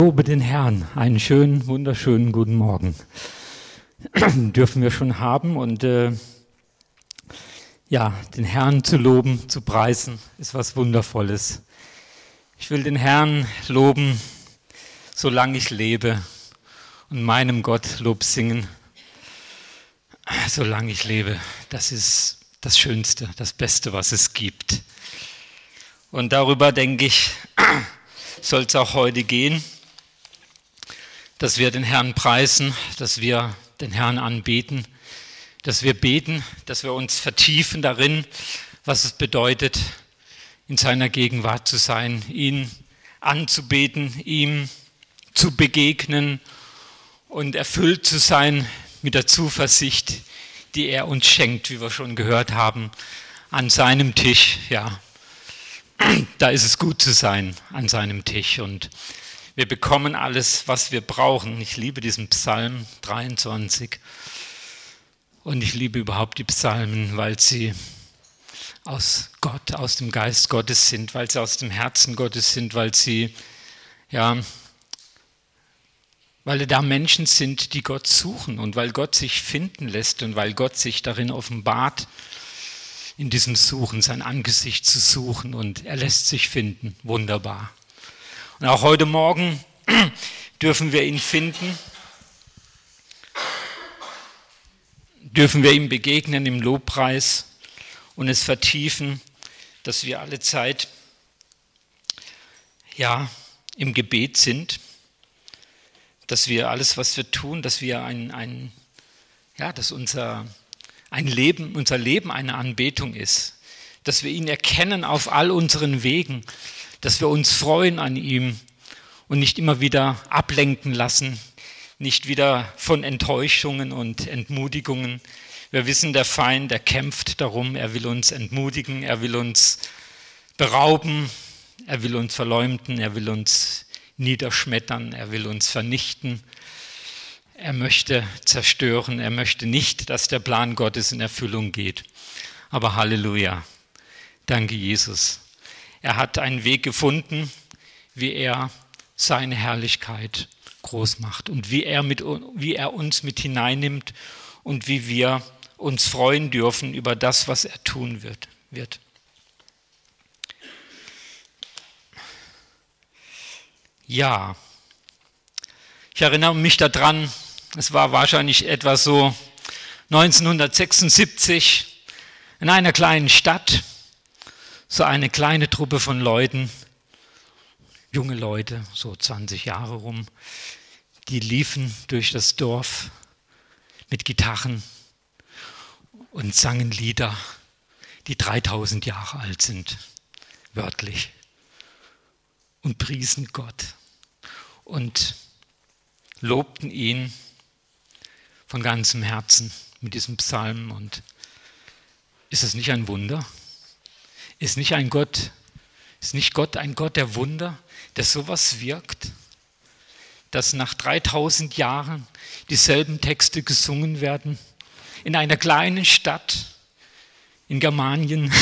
Lobe den Herrn, einen schönen, wunderschönen guten Morgen. Dürfen wir schon haben und den Herrn zu loben, zu preisen, ist was Wundervolles. Ich will den Herrn loben, solange ich lebe und meinem Gott Lob singen, solange ich lebe. Das ist das Schönste, das Beste, was es gibt. Und darüber, denke ich, soll es auch heute gehen, dass wir den Herrn preisen, dass wir den Herrn anbeten, dass wir beten, dass wir uns vertiefen darin, was es bedeutet, in seiner Gegenwart zu sein, ihn anzubeten, ihm zu begegnen und erfüllt zu sein mit der Zuversicht, die er uns schenkt, wie wir schon gehört haben, an seinem Tisch. Ja, da ist es gut zu sein, an seinem Tisch, und wir bekommen alles, was wir brauchen. Ich liebe diesen Psalm 23 und ich liebe überhaupt die Psalmen, weil sie aus Gott, aus dem Geist Gottes sind, weil sie aus dem Herzen Gottes sind, weil da Menschen sind, die Gott suchen und weil Gott sich finden lässt und weil Gott sich darin offenbart, in diesem Suchen, sein Angesicht zu suchen, und er lässt sich finden. Wunderbar. Und auch heute Morgen dürfen wir ihn finden, dürfen wir ihm begegnen im Lobpreis und es vertiefen, dass wir alle Zeit im Gebet sind, dass wir alles, was wir tun, dass wir dass unser Leben eine Anbetung ist, dass wir ihn erkennen auf all unseren Wegen, dass wir uns freuen an ihm und nicht immer wieder ablenken lassen, nicht wieder von Enttäuschungen und Entmutigungen. Wir wissen, der Feind, der kämpft darum, er will uns entmutigen, er will uns berauben, er will uns verleumden, er will uns niederschmettern, er will uns vernichten. Er möchte zerstören, er möchte nicht, dass der Plan Gottes in Erfüllung geht. Aber Halleluja, danke Jesus. Er hat einen Weg gefunden, wie er seine Herrlichkeit groß macht und wie er uns mit hineinnimmt und wie wir uns freuen dürfen über das, was er tun wird. Ja, ich erinnere mich daran, es war wahrscheinlich etwa so 1976 in einer kleinen Stadt, so eine kleine Truppe von Leuten, junge Leute, so 20 Jahre rum, die liefen durch das Dorf mit Gitarren und sangen Lieder, die 3000 Jahre alt sind, wörtlich, und priesen Gott und lobten ihn von ganzem Herzen mit diesem Psalm. Und ist es nicht ein Wunder? Ist nicht Gott ein Gott der Wunder, der sowas wirkt, dass nach 3000 Jahren dieselben Texte gesungen werden, in einer kleinen Stadt in Germanien,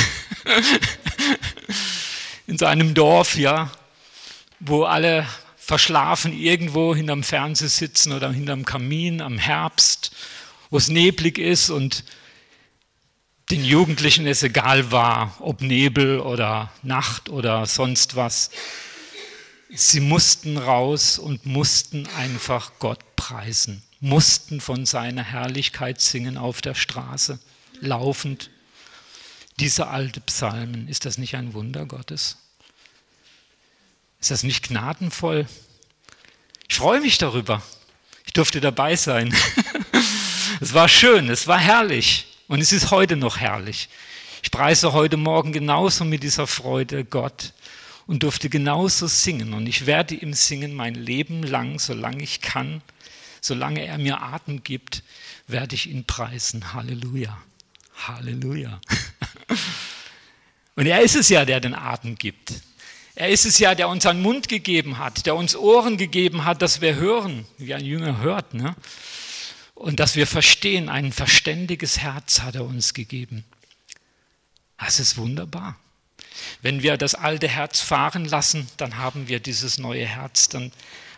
in so einem Dorf, wo alle verschlafen irgendwo hinterm Fernseher sitzen oder hinterm Kamin am Herbst, wo es neblig ist und den Jugendlichen es egal war, ob Nebel oder Nacht oder sonst was. Sie mussten raus und mussten einfach Gott preisen, mussten von seiner Herrlichkeit singen auf der Straße, laufend. Diese alte Psalmen, ist das nicht ein Wunder Gottes? Ist das nicht gnadenvoll? Ich freue mich darüber. Ich durfte dabei sein. Es war schön, es war herrlich. Und es ist heute noch herrlich. Ich preise heute Morgen genauso mit dieser Freude Gott und durfte genauso singen. Und ich werde ihm singen mein Leben lang, solange ich kann, solange er mir Atem gibt, werde ich ihn preisen. Halleluja, Halleluja. Und er ist es ja, der den Atem gibt. Er ist es ja, der uns einen Mund gegeben hat, der uns Ohren gegeben hat, dass wir hören, wie ein Jünger hört, ne? Und dass wir verstehen, ein verständiges Herz hat er uns gegeben. Das ist wunderbar. Wenn wir das alte Herz fahren lassen, dann haben wir dieses neue Herz, dann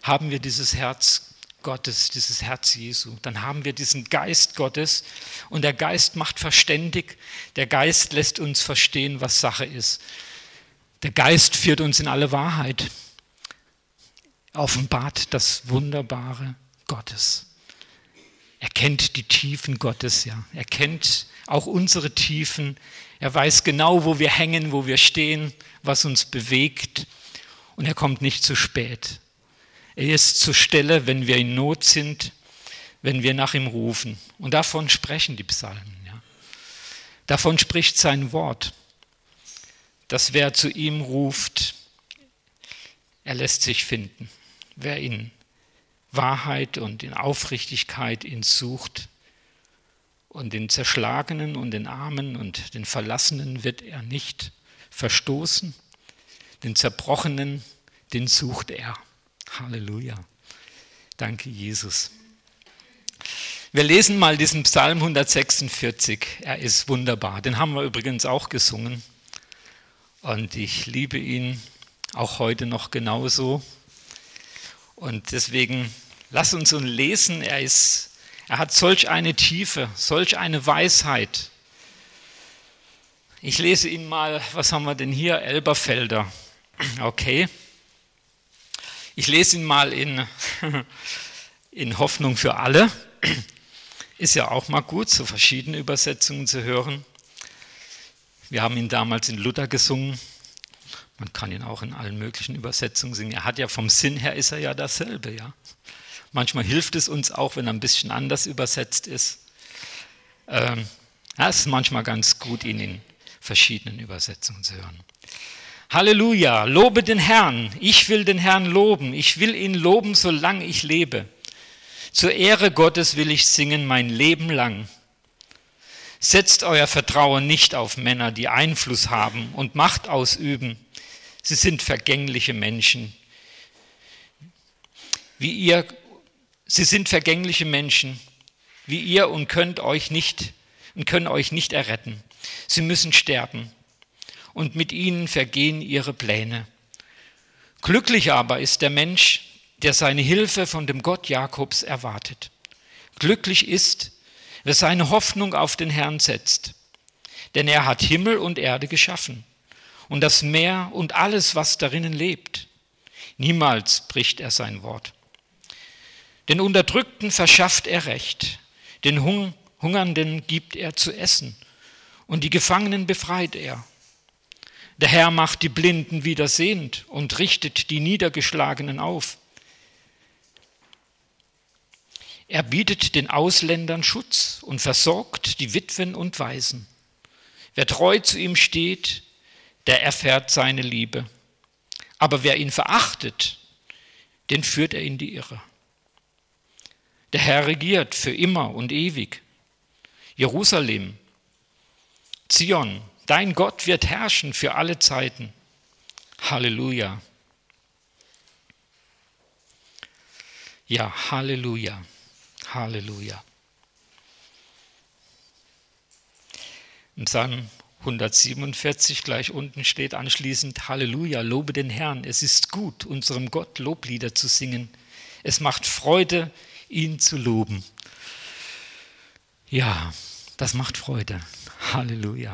haben wir dieses Herz Gottes, dieses Herz Jesu. Dann haben wir diesen Geist Gottes und der Geist macht verständig. Der Geist lässt uns verstehen, was Sache ist. Der Geist führt uns in alle Wahrheit. Offenbart das Wunderbare Gottes. Er kennt die Tiefen Gottes, ja. Er kennt auch unsere Tiefen. Er weiß genau, wo wir hängen, wo wir stehen, was uns bewegt. Und er kommt nicht zu spät. Er ist zur Stelle, wenn wir in Not sind, wenn wir nach ihm rufen. Und davon sprechen die Psalmen. Ja. Davon spricht sein Wort, dass wer zu ihm ruft, er lässt sich finden. Wer in Wahrheit und in Aufrichtigkeit ihn sucht und den Zerschlagenen und den Armen und den Verlassenen wird er nicht verstoßen. Den Zerbrochenen, den sucht er. Halleluja. Danke, Jesus. Wir lesen mal diesen Psalm 146. Er ist wunderbar. Den haben wir übrigens auch gesungen. Und ich liebe ihn auch heute noch genauso. Und deswegen lass uns ihn lesen. Er hat solch eine Tiefe, solch eine Weisheit. Ich lese ihn mal, was haben wir denn hier? Elberfelder. Okay. Ich lese ihn mal in Hoffnung für alle. Ist ja auch mal gut, so verschiedene Übersetzungen zu hören. Wir haben ihn damals in Luther gesungen. Man kann ihn auch in allen möglichen Übersetzungen singen. Er hat ja vom Sinn her ist er ja dasselbe. Ja? Manchmal hilft es uns auch, wenn er ein bisschen anders übersetzt ist. Es ist manchmal ganz gut, ihn in verschiedenen Übersetzungen zu hören. Halleluja, lobe den Herrn. Ich will den Herrn loben. Ich will ihn loben, solange ich lebe. Zur Ehre Gottes will ich singen mein Leben lang. Setzt euer Vertrauen nicht auf Männer, die Einfluss haben und Macht ausüben. Sie sind vergängliche Menschen. Sie sind vergängliche Menschen wie ihr und können euch nicht erretten. Sie müssen sterben und mit ihnen vergehen ihre Pläne. Glücklich aber ist der Mensch, der seine Hilfe von dem Gott Jakobs erwartet. Glücklich ist, wer seine Hoffnung auf den Herrn setzt. Denn er hat Himmel und Erde geschaffen und das Meer und alles, was darinnen lebt. Niemals bricht er sein Wort. Den Unterdrückten verschafft er Recht, den Hungernden gibt er zu essen und die Gefangenen befreit er. Der Herr macht die Blinden wieder sehend und richtet die Niedergeschlagenen auf. Er bietet den Ausländern Schutz und versorgt die Witwen und Waisen. Wer treu zu ihm steht, der erfährt seine Liebe. Aber wer ihn verachtet, den führt er in die Irre. Der Herr regiert für immer und ewig. Jerusalem, Zion, dein Gott wird herrschen für alle Zeiten. Halleluja. Ja, Halleluja. Halleluja. Im Psalm 147 gleich unten steht anschließend: Halleluja, lobe den Herrn. Es ist gut, unserem Gott Loblieder zu singen. Es macht Freude, ihn zu loben. Ja, das macht Freude. Halleluja.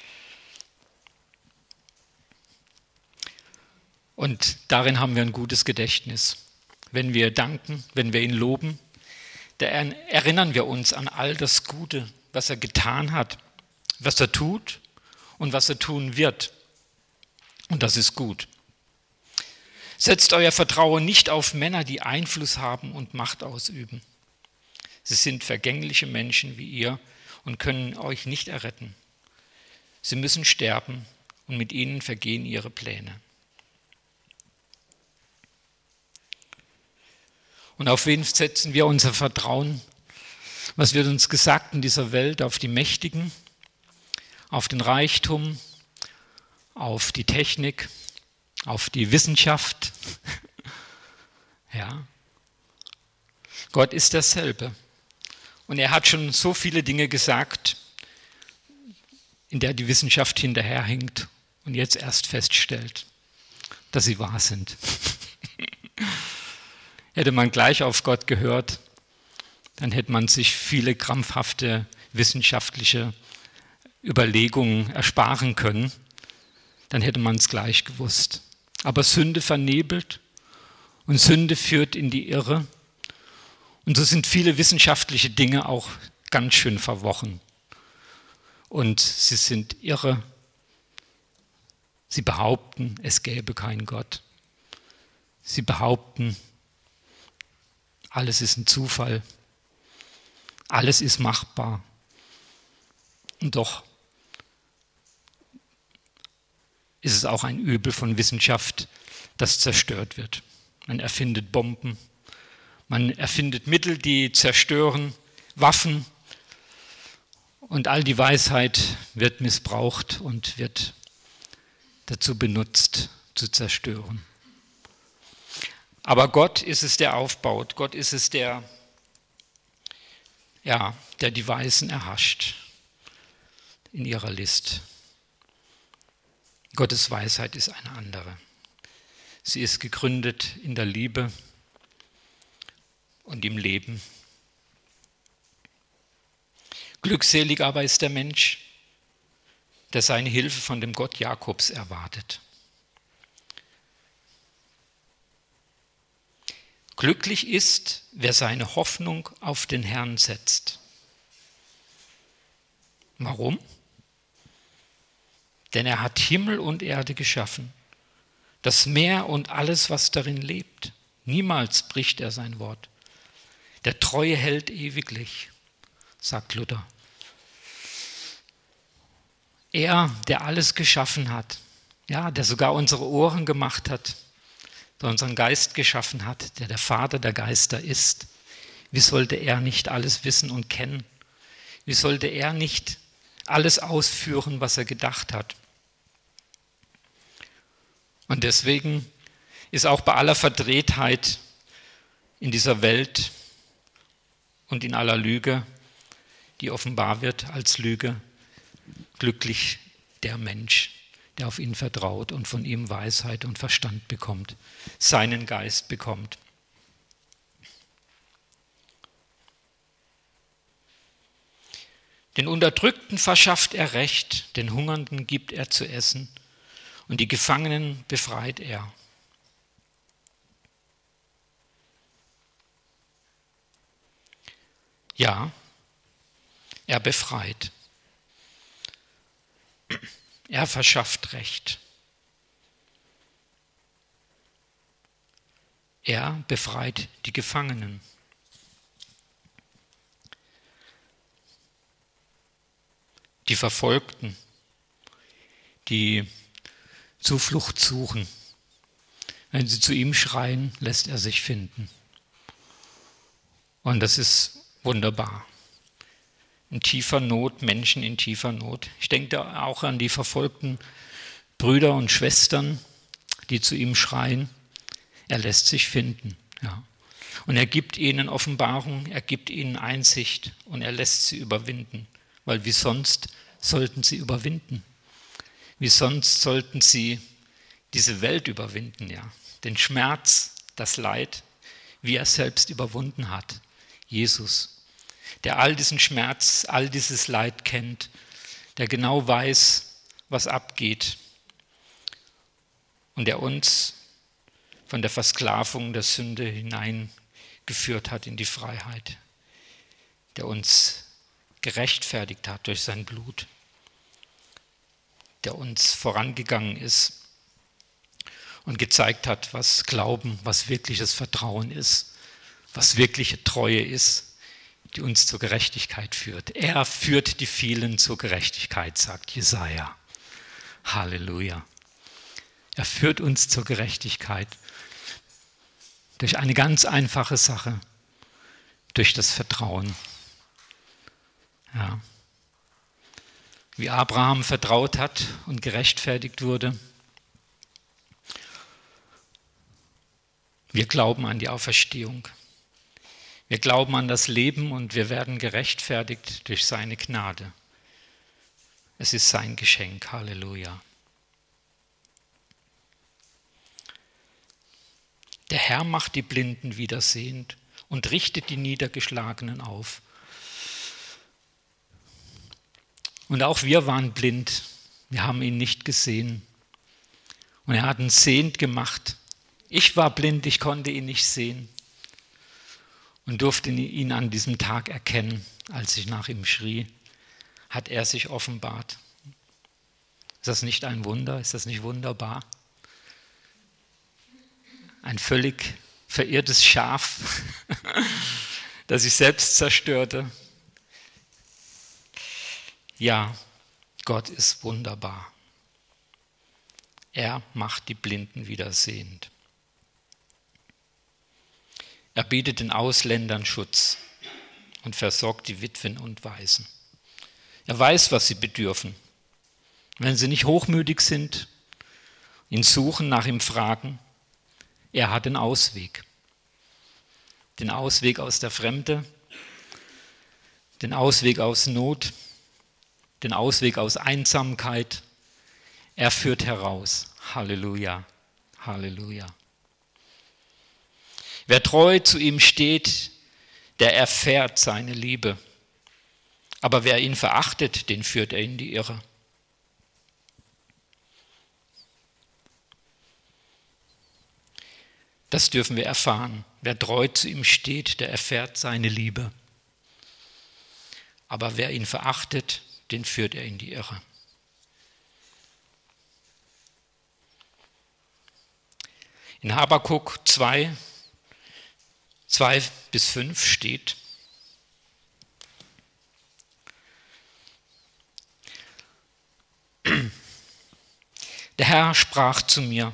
Und darin haben wir ein gutes Gedächtnis. Wenn wir danken, wenn wir ihn loben, da erinnern wir uns an all das Gute, was er getan hat, was er tut und was er tun wird. Und das ist gut. Setzt euer Vertrauen nicht auf Männer, die Einfluss haben und Macht ausüben. Sie sind vergängliche Menschen wie ihr und können euch nicht erretten. Sie müssen sterben und mit ihnen vergehen ihre Pläne. Und auf wen setzen wir unser Vertrauen? Was wird uns gesagt in dieser Welt? Auf die Mächtigen, auf den Reichtum, auf die Technik, auf die Wissenschaft. Ja. Gott ist derselbe. Und er hat schon so viele Dinge gesagt, in der die Wissenschaft hinterherhinkt und jetzt erst feststellt, dass sie wahr sind. Hätte man gleich auf Gott gehört, dann hätte man sich viele krampfhafte wissenschaftliche Überlegungen ersparen können. Dann hätte man es gleich gewusst. Aber Sünde vernebelt und Sünde führt in die Irre. Und so sind viele wissenschaftliche Dinge auch ganz schön verworren. Und sie sind irre. Sie behaupten, es gäbe keinen Gott. Sie behaupten, alles ist ein Zufall. Alles ist machbar. Und doch ist es auch ein Übel von Wissenschaft, das zerstört wird. Man erfindet Bomben, man erfindet Mittel, die zerstören, Waffen, und all die Weisheit wird missbraucht und wird dazu benutzt, zu zerstören. Aber Gott ist es, der aufbaut. Gott ist es, der die Weisen erhascht in ihrer List. Gottes Weisheit ist eine andere. Sie ist gegründet in der Liebe und im Leben. Glückselig aber ist der Mensch, der seine Hilfe von dem Gott Jakobs erwartet. Glücklich ist, wer seine Hoffnung auf den Herrn setzt. Warum? Denn er hat Himmel und Erde geschaffen, das Meer und alles, was darin lebt. Niemals bricht er sein Wort. Der Treue hält ewiglich, sagt Luther. Er, der alles geschaffen hat, der sogar unsere Ohren gemacht hat, der unseren Geist geschaffen hat, der Vater der Geister ist. Wie sollte er nicht alles wissen und kennen? Wie sollte er nicht alles ausführen, was er gedacht hat? Und deswegen ist auch bei aller Verdrehtheit in dieser Welt und in aller Lüge, die offenbar wird als Lüge, glücklich der Mensch, der auf ihn vertraut und von ihm Weisheit und Verstand bekommt, seinen Geist bekommt. Den Unterdrückten verschafft er Recht, den Hungernden gibt er zu essen und die Gefangenen befreit er. Ja, er befreit. Er verschafft Recht. Er befreit die Gefangenen. Die Verfolgten, die Zuflucht suchen. Wenn sie zu ihm schreien, lässt er sich finden. Und das ist wunderbar. In tiefer Not, Menschen in tiefer Not. Ich denke da auch an die verfolgten Brüder und Schwestern, die zu ihm schreien. Er lässt sich finden. Ja. Und er gibt ihnen Offenbarung, er gibt ihnen Einsicht und er lässt sie überwinden. Weil wie sonst sollten sie überwinden? Wie sonst sollten sie diese Welt überwinden? Ja? Den Schmerz, das Leid, wie er selbst überwunden hat. Jesus, der all diesen Schmerz, all dieses Leid kennt, der genau weiß, was abgeht und der uns von der Versklavung der Sünde hineingeführt hat in die Freiheit, der uns gerechtfertigt hat durch sein Blut, der uns vorangegangen ist und gezeigt hat, was Glauben, was wirkliches Vertrauen ist, was wirkliche Treue ist, die uns zur Gerechtigkeit führt. Er führt die vielen zur Gerechtigkeit, sagt Jesaja. Halleluja. Er führt uns zur Gerechtigkeit durch eine ganz einfache Sache, durch das Vertrauen. Ja. Wie Abraham vertraut hat und gerechtfertigt wurde. Wir glauben an die Auferstehung. Wir glauben an das Leben und wir werden gerechtfertigt durch seine Gnade. Es ist sein Geschenk. Halleluja. Der Herr macht die Blinden wieder sehend und richtet die Niedergeschlagenen auf. Und auch wir waren blind. Wir haben ihn nicht gesehen. Und er hat uns sehend gemacht. Ich war blind, ich konnte ihn nicht sehen. Und durfte ihn an diesem Tag erkennen, als ich nach ihm schrie, hat er sich offenbart. Ist das nicht ein Wunder? Ist das nicht wunderbar? Ein völlig verirrtes Schaf, das sich selbst zerstörte. Ja, Gott ist wunderbar. Er macht die Blinden wieder sehend. Er bietet den Ausländern Schutz und versorgt die Witwen und Waisen. Er weiß, was sie bedürfen. Wenn sie nicht hochmütig sind, ihn suchen, nach ihm fragen, er hat den Ausweg. Den Ausweg aus der Fremde, den Ausweg aus Not, den Ausweg aus Einsamkeit. Er führt heraus. Halleluja, Halleluja. Wer treu zu ihm steht, der erfährt seine Liebe. Aber wer ihn verachtet, den führt er in die Irre. Das dürfen wir erfahren. Wer treu zu ihm steht, der erfährt seine Liebe. Aber wer ihn verachtet, den führt er in die Irre. In Habakuk 2, 2-5 steht: Der Herr sprach zu mir: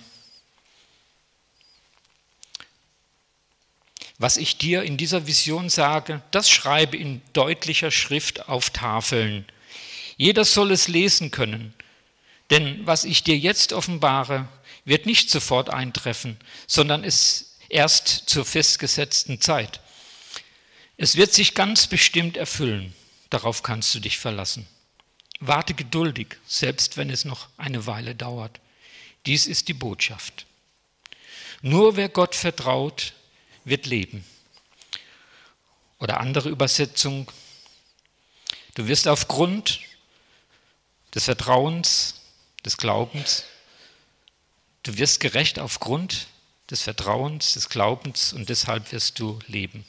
Was ich dir in dieser Vision sage, das schreibe in deutlicher Schrift auf Tafeln. Jeder soll es lesen können, denn was ich dir jetzt offenbare, wird nicht sofort eintreffen, sondern es erst zur festgesetzten Zeit. Es wird sich ganz bestimmt erfüllen, darauf kannst du dich verlassen. Warte geduldig, selbst wenn es noch eine Weile dauert. Dies ist die Botschaft. Nur wer Gott vertraut, wird leben. Oder andere Übersetzung: Du wirst aufgrund des Vertrauens, des Glaubens, du wirst gerecht aufgrund des Vertrauens, des Glaubens und deshalb wirst du leben.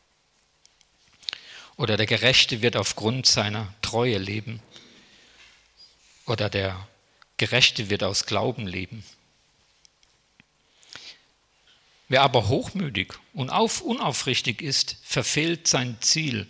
Oder der Gerechte wird aufgrund seiner Treue leben. Oder der Gerechte wird aus Glauben leben. Wer aber hochmütig und unaufrichtig ist, verfehlt sein Ziel.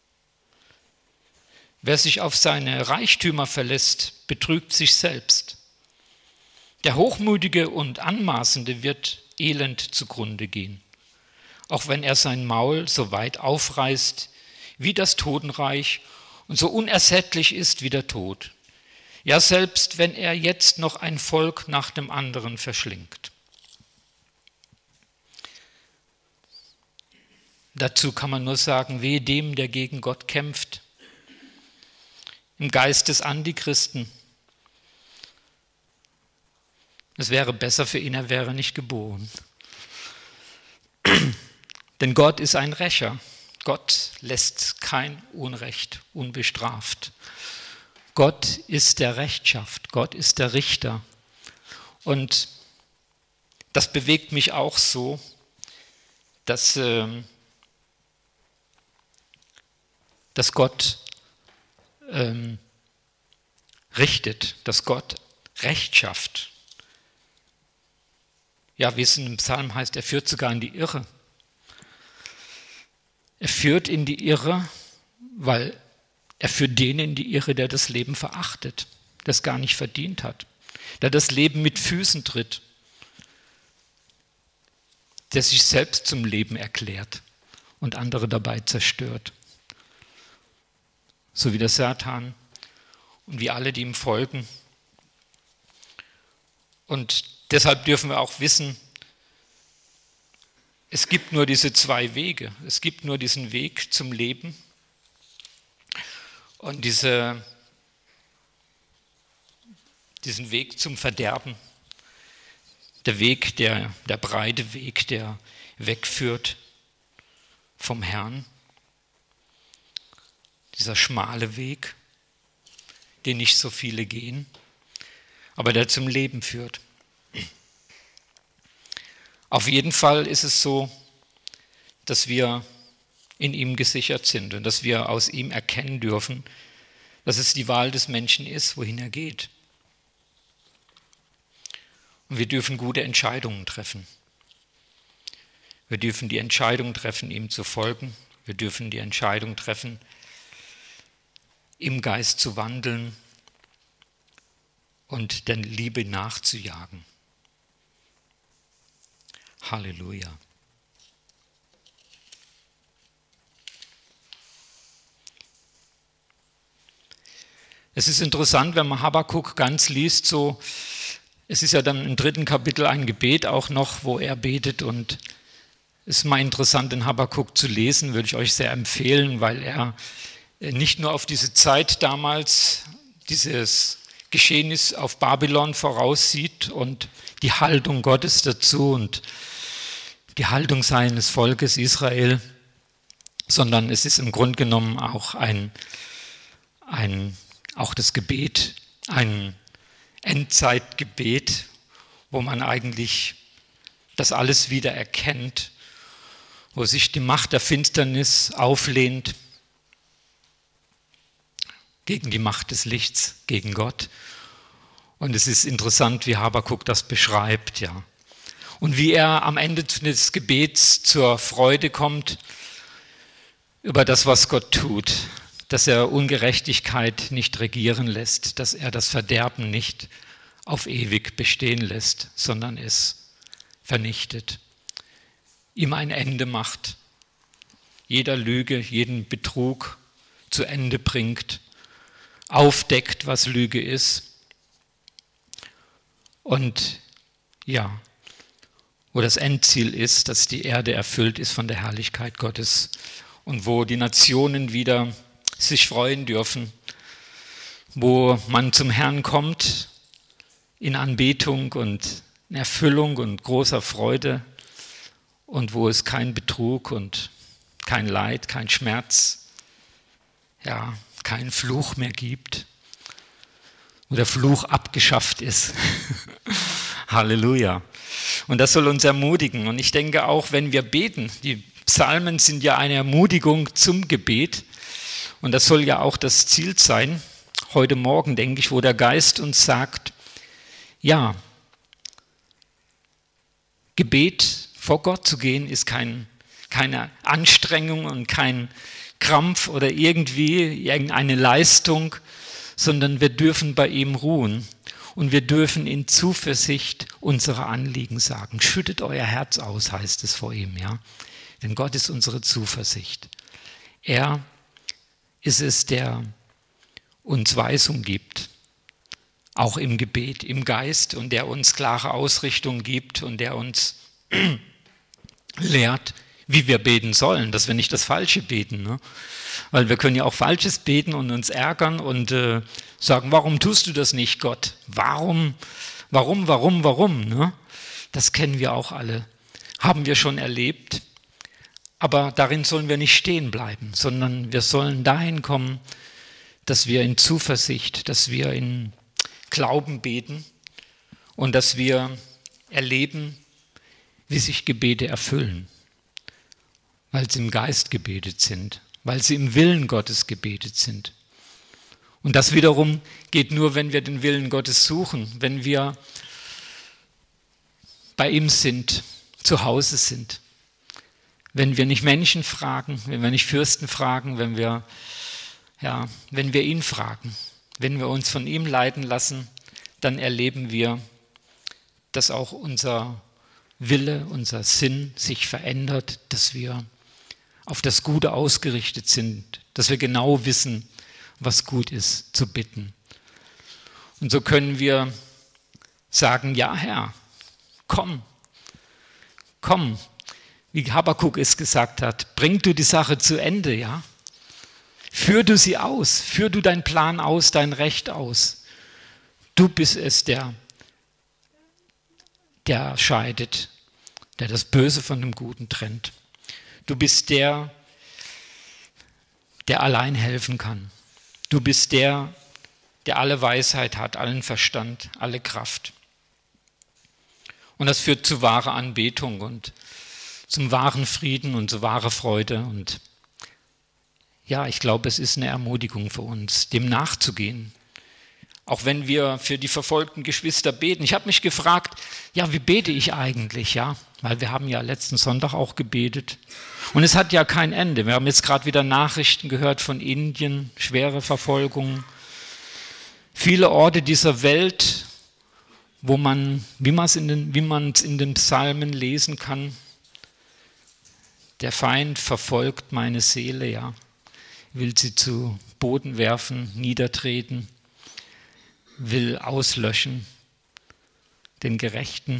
Wer sich auf seine Reichtümer verlässt, betrügt sich selbst. Der Hochmütige und Anmaßende wird elend zugrunde gehen, auch wenn er sein Maul so weit aufreißt wie das Totenreich und so unersättlich ist wie der Tod. Ja, selbst wenn er jetzt noch ein Volk nach dem anderen verschlingt. Dazu kann man nur sagen, wehe dem, der gegen Gott kämpft. Im Geist des Antichristen. Es wäre besser für ihn, er wäre nicht geboren. Denn Gott ist ein Rächer. Gott lässt kein Unrecht unbestraft. Gott ist der Rechtschaft. Gott ist der Richter. Und das bewegt mich auch so, dass Gott richtet, dass Gott Recht schafft. Ja, wie es in dem Psalm heißt, er führt sogar in die Irre. Er führt in die Irre, weil er führt den in die Irre, der das Leben verachtet, das gar nicht verdient hat, der das Leben mit Füßen tritt, der sich selbst zum Leben erklärt und andere dabei zerstört. So wie der Satan und wie alle, die ihm folgen. Und deshalb dürfen wir auch wissen, es gibt nur diese zwei Wege. Es gibt nur diesen Weg zum Leben und diesen Weg zum Verderben. der Weg, der breite Weg, der wegführt vom Herrn. Dieser schmale Weg, den nicht so viele gehen, aber der zum Leben führt. Auf jeden Fall ist es so, dass wir in ihm gesichert sind und dass wir aus ihm erkennen dürfen, dass es die Wahl des Menschen ist, wohin er geht. Und wir dürfen gute Entscheidungen treffen. Wir dürfen die Entscheidung treffen, ihm zu folgen. Wir dürfen die Entscheidung treffen, im Geist zu wandeln und der Liebe nachzujagen. Halleluja. Es ist interessant, wenn man Habakuk ganz liest, so, es ist ja dann im 3. Kapitel ein Gebet auch noch, wo er betet, und es ist mal interessant, den Habakuk zu lesen, würde ich euch sehr empfehlen, weil er nicht nur auf diese Zeit damals, dieses Geschehnis auf Babylon voraussieht und die Haltung Gottes dazu und die Haltung seines Volkes Israel, sondern es ist im Grunde genommen auch auch das Gebet, ein Endzeitgebet, wo man eigentlich das alles wieder erkennt, wo sich die Macht der Finsternis auflehnt gegen die Macht des Lichts, gegen Gott. Und es ist interessant, wie Habakuk das beschreibt, ja. Und wie er am Ende des Gebets zur Freude kommt über das, was Gott tut, dass er Ungerechtigkeit nicht regieren lässt, dass er das Verderben nicht auf ewig bestehen lässt, sondern es vernichtet, ihm ein Ende macht, jeder Lüge, jeden Betrug zu Ende bringt, aufdeckt, was Lüge ist und ja, wo das Endziel ist, dass die Erde erfüllt ist von der Herrlichkeit Gottes und wo die Nationen wieder sich freuen dürfen, wo man zum Herrn kommt in Anbetung und in Erfüllung und großer Freude und wo es kein Betrug und kein Leid, kein Schmerz, ja, keinen Fluch mehr gibt, wo der Fluch abgeschafft ist. Halleluja. Und das soll uns ermutigen. Und ich denke auch, wenn wir beten, die Psalmen sind ja eine Ermutigung zum Gebet. Und das soll ja auch das Ziel sein, heute Morgen, denke ich, wo der Geist uns sagt, ja, Gebet vor Gott zu gehen ist keine Anstrengung und kein Krampf oder irgendeine Leistung, sondern wir dürfen bei ihm ruhen und wir dürfen in Zuversicht unsere Anliegen sagen. Schüttet euer Herz aus, heißt es vor ihm, ja. Denn Gott ist unsere Zuversicht. Er ist es, der uns Weisung gibt, auch im Gebet, im Geist, und der uns klare Ausrichtung gibt und der uns lehrt, wie wir beten sollen, dass wir nicht das Falsche beten. Ne? Weil wir können ja auch Falsches beten und uns ärgern und sagen, warum tust du das nicht, Gott? Warum? Ne? Das kennen wir auch alle, haben wir schon erlebt. Aber darin sollen wir nicht stehen bleiben, sondern wir sollen dahin kommen, dass wir in Zuversicht, dass wir in Glauben beten und dass wir erleben, wie sich Gebete erfüllen, weil sie im Geist gebetet sind, weil sie im Willen Gottes gebetet sind. Und das wiederum geht nur, wenn wir den Willen Gottes suchen, wenn wir bei ihm sind, zu Hause sind. Wenn wir nicht Menschen fragen, wenn wir nicht Fürsten fragen, wenn wir ihn fragen, wenn wir uns von ihm leiten lassen, dann erleben wir, dass auch unser Wille, unser Sinn sich verändert, dass wir auf das Gute ausgerichtet sind, dass wir genau wissen, was gut ist, zu bitten. Und so können wir sagen, ja Herr, komm, wie Habakuk es gesagt hat, bring du die Sache zu Ende, ja? Führ du sie aus, führ du deinen Plan aus, dein Recht aus. Du bist es, der der scheidet, der das Böse von dem Guten trennt. Du bist der allein helfen kann. Du bist der alle Weisheit hat, allen Verstand, alle Kraft. Und das führt zu wahrer Anbetung und zum wahren Frieden und zu wahrer Freude. Und ja, ich glaube, es ist eine Ermutigung für uns, dem nachzugehen. Auch wenn wir für die verfolgten Geschwister beten. Ich habe mich gefragt, ja, wie bete ich eigentlich? Ja, weil wir haben ja letzten Sonntag auch gebetet. Und es hat ja kein Ende. Wir haben jetzt gerade wieder Nachrichten gehört von Indien, schwere Verfolgung. Viele Orte dieser Welt, wo man, wie man es in den Psalmen lesen kann, der Feind verfolgt meine Seele, ja, will sie zu Boden werfen, niedertreten, will auslöschen, den Gerechten.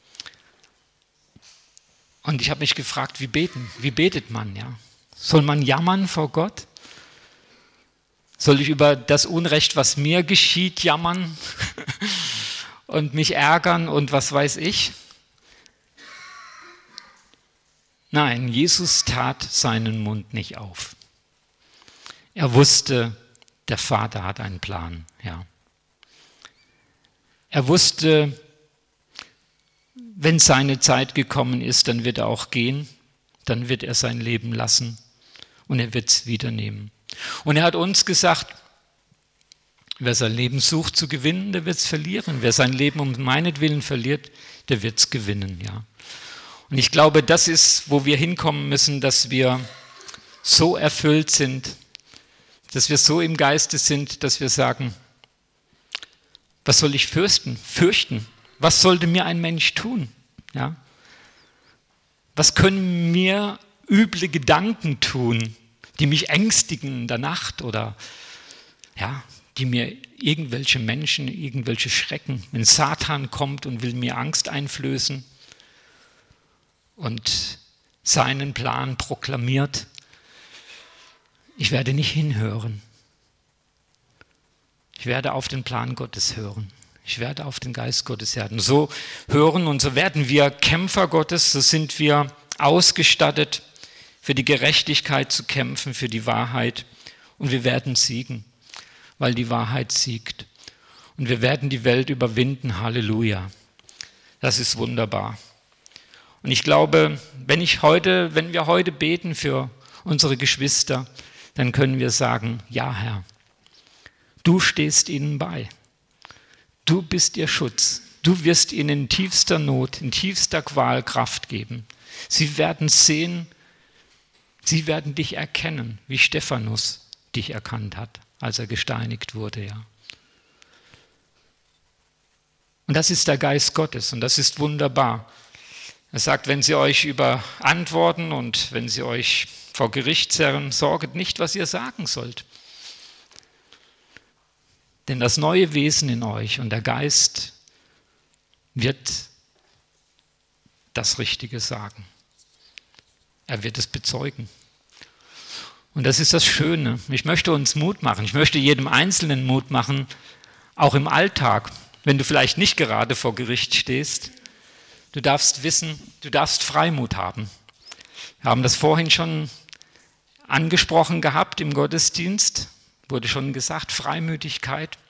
Und ich habe mich gefragt, wie betet man, ja? Soll man jammern vor Gott? Soll ich über das Unrecht, was mir geschieht, jammern und mich ärgern und was weiß ich? Nein, Jesus tat seinen Mund nicht auf. Er wusste, der Vater hat einen Plan, ja. Er wusste, wenn seine Zeit gekommen ist, dann wird er auch gehen, dann wird er sein Leben lassen und er wird es wieder nehmen. Und er hat uns gesagt, wer sein Leben sucht zu gewinnen, der wird es verlieren. Wer sein Leben um meinetwillen verliert, der wird es gewinnen, ja. Und ich glaube, das ist, wo wir hinkommen müssen, dass wir so erfüllt sind, dass wir so im Geiste sind, dass wir sagen, was soll ich fürchten? Was sollte mir ein Mensch tun? Ja? Was können mir üble Gedanken tun, die mich ängstigen in der Nacht oder ja, die mir irgendwelche Menschen, irgendwelche Schrecken, wenn Satan kommt und will mir Angst einflößen und seinen Plan proklamiert, ich werde nicht hinhören. Ich werde auf den Plan Gottes hören. Ich werde auf den Geist Gottes hören und so werden wir Kämpfer Gottes, so sind wir ausgestattet, für die Gerechtigkeit zu kämpfen, für die Wahrheit und wir werden siegen, weil die Wahrheit siegt. Und wir werden die Welt überwinden, Halleluja. Das ist wunderbar. Und ich glaube, wenn wir heute beten für unsere Geschwister, dann können wir sagen, ja Herr, du stehst ihnen bei. Du bist ihr Schutz. Du wirst ihnen in tiefster Not, in tiefster Qual Kraft geben. Sie werden sehen, sie werden dich erkennen, wie Stephanus dich erkannt hat, als er gesteinigt wurde. Ja. Und das ist der Geist Gottes und das ist wunderbar. Er sagt, wenn sie euch überantworten und wenn sie euch vor Gericht zerren, sorget nicht, was ihr sagen sollt. Denn das neue Wesen in euch und der Geist wird das Richtige sagen. Er wird es bezeugen. Und das ist das Schöne. Ich möchte uns Mut machen. Ich möchte jedem Einzelnen Mut machen, auch im Alltag, wenn du vielleicht nicht gerade vor Gericht stehst. Du darfst wissen, du darfst Freimut haben. Wir haben das vorhin schon angesprochen gehabt im Gottesdienst. Wurde schon gesagt, Freimütigkeit.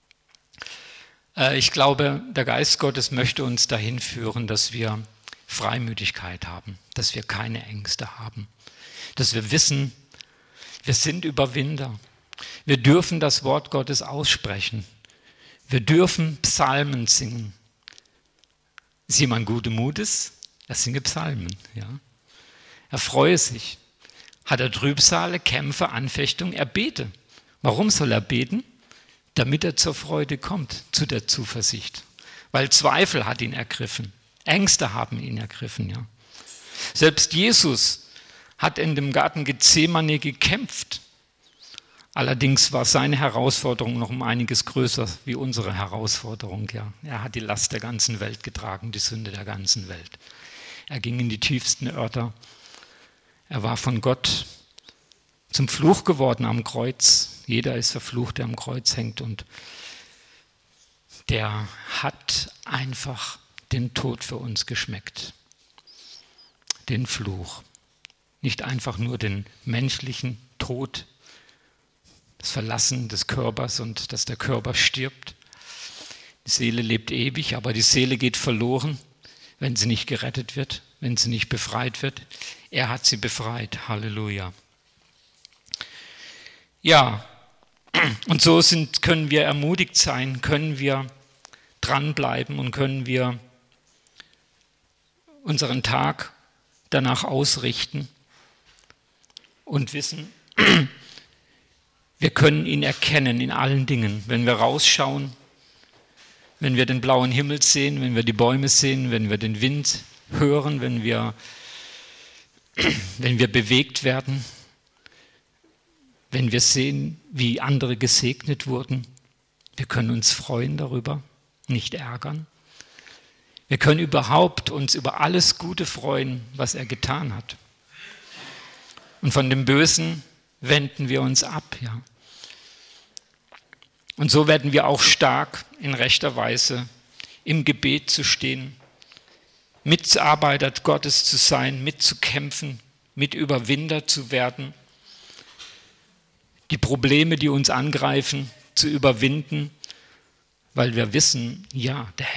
Ich glaube, der Geist Gottes möchte uns dahin führen, dass wir Freimütigkeit haben, dass wir keine Ängste haben, dass wir wissen, wir sind Überwinder. Wir dürfen das Wort Gottes aussprechen. Wir dürfen Psalmen singen. Ist jemand guten Mutes? Er singe Psalmen. Ja. Er freue sich. Hat er Trübsale, Kämpfe, Anfechtung? Er bete. Warum soll er beten? Damit er zur Freude kommt, zu der Zuversicht. Weil Zweifel hat ihn ergriffen. Ängste haben ihn ergriffen. Ja. Selbst Jesus hat in dem Garten Gethsemane gekämpft. Allerdings war seine Herausforderung noch um einiges größer wie unsere Herausforderung. Ja. Er hat die Last der ganzen Welt getragen, die Sünde der ganzen Welt. Er ging in die tiefsten Örter. Er war von Gott zum Fluch geworden am Kreuz. Jeder ist verflucht, der am Kreuz hängt. Und der hat einfach den Tod für uns geschmeckt, den Fluch. Nicht einfach nur den menschlichen Tod, das Verlassen des Körpers und dass der Körper stirbt. Die Seele lebt ewig, aber die Seele geht verloren, wenn sie nicht gerettet wird, wenn sie nicht befreit wird. Er hat sie befreit. Halleluja. Ja, und so können wir ermutigt sein, können wir dranbleiben und können wir unseren Tag danach ausrichten und wissen, wir können ihn erkennen in allen Dingen. Wenn wir rausschauen, wenn wir den blauen Himmel sehen, wenn wir die Bäume sehen, wenn wir den Wind hören, wenn wir bewegt werden, wenn wir sehen, wie andere gesegnet wurden, wir können uns freuen darüber, nicht ärgern. Wir können überhaupt uns über alles Gute freuen, was er getan hat. Und von dem Bösen wenden wir uns ab. Ja. Und so werden wir auch stark in rechter Weise im Gebet zu stehen, Mitarbeiter Gottes zu sein, mitzukämpfen, Mitüberwinder zu werden, die Probleme, die uns angreifen, zu überwinden, weil wir wissen, ja, der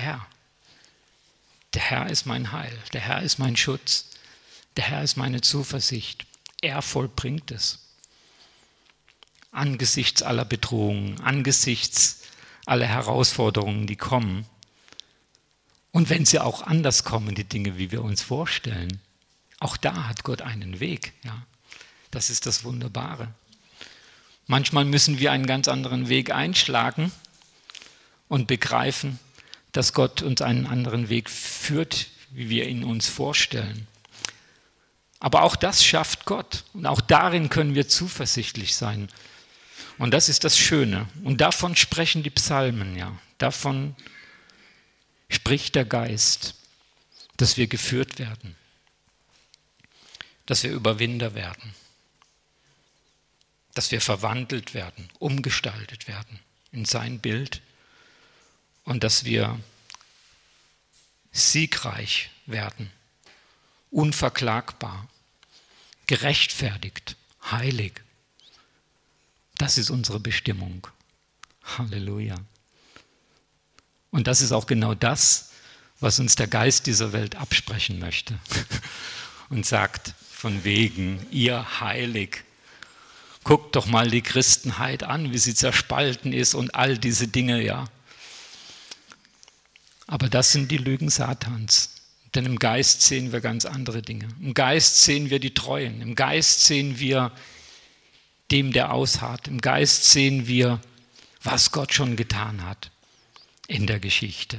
Herr ist mein Heil, der Herr ist mein Schutz, der Herr ist meine Zuversicht. Er vollbringt es. Angesichts aller Bedrohungen, angesichts aller Herausforderungen, die kommen. Und wenn sie auch anders kommen, die Dinge, wie wir uns vorstellen, auch da hat Gott einen Weg. Ja. Das ist das Wunderbare. Manchmal müssen wir einen ganz anderen Weg einschlagen und begreifen, dass Gott uns einen anderen Weg führt, wie wir ihn uns vorstellen. Aber auch das schafft Gott und auch darin können wir zuversichtlich sein. Und das ist das Schöne. Und davon sprechen die Psalmen, ja. Davon spricht der Geist, dass wir geführt werden, dass wir Überwinder werden, dass wir verwandelt werden, umgestaltet werden in sein Bild und dass wir siegreich werden, unverklagbar, gerechtfertigt, heilig. Das ist unsere Bestimmung. Halleluja. Und das ist auch genau das, was uns der Geist dieser Welt absprechen möchte. Und sagt, von wegen, ihr heilig. Guckt doch mal die Christenheit an, wie sie zerspalten ist und all diese Dinge, ja. Aber das sind die Lügen Satans. Denn im Geist sehen wir ganz andere Dinge. Im Geist sehen wir die Treuen. Im Geist sehen wir dem, der ausharrt. Im Geist sehen wir, was Gott schon getan hat in der Geschichte.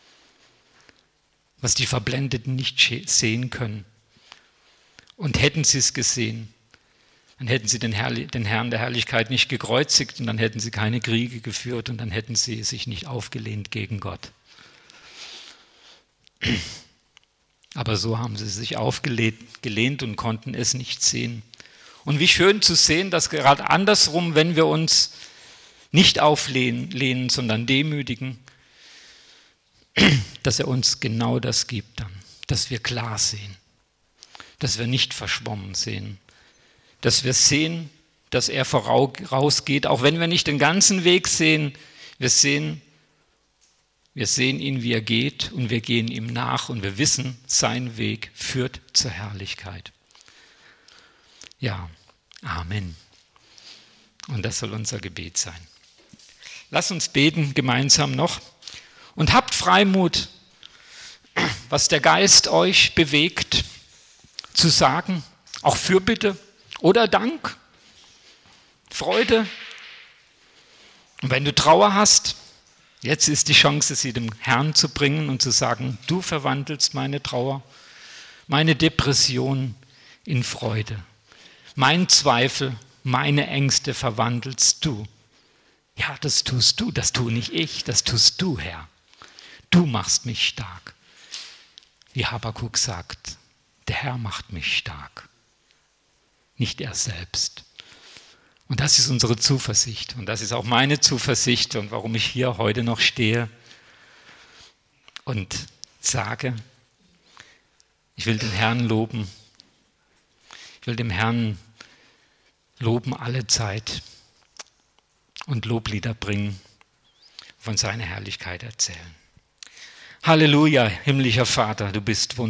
Was die Verblendeten nicht sehen können. Und hätten sie es gesehen, dann hätten sie den Herrn der Herrlichkeit nicht gekreuzigt und dann hätten sie keine Kriege geführt und dann hätten sie sich nicht aufgelehnt gegen Gott. Aber so haben sie sich aufgelehnt und konnten es nicht sehen. Und wie schön zu sehen, dass gerade andersrum, wenn wir uns nicht auflehnen, sondern demütigen, dass er uns genau das gibt dann, dass wir klar sehen, dass wir nicht verschwommen sehen, dass wir sehen, dass er vorausgeht, auch wenn wir nicht den ganzen Weg sehen, wir sehen ihn, wie er geht und wir gehen ihm nach und wir wissen, sein Weg führt zur Herrlichkeit. Ja, Amen. Und das soll unser Gebet sein. Lass uns beten gemeinsam noch und habt Freimut, was der Geist euch bewegt, zu sagen, auch Fürbitte oder Dank, Freude. Und wenn du Trauer hast, jetzt ist die Chance, sie dem Herrn zu bringen und zu sagen, du verwandelst meine Trauer, meine Depression in Freude. Mein Zweifel, meine Ängste verwandelst du. Ja, das tust du, das tue nicht ich, das tust du, Herr. Du machst mich stark. Wie Habakuk sagt, der Herr macht mich stark, nicht er selbst. Und das ist unsere Zuversicht und das ist auch meine Zuversicht und warum ich hier heute noch stehe und sage, ich will den Herrn loben. Ich will dem Herrn loben alle Zeit und Loblieder bringen, von seiner Herrlichkeit erzählen. Halleluja, himmlischer Vater, du bist wunderbar.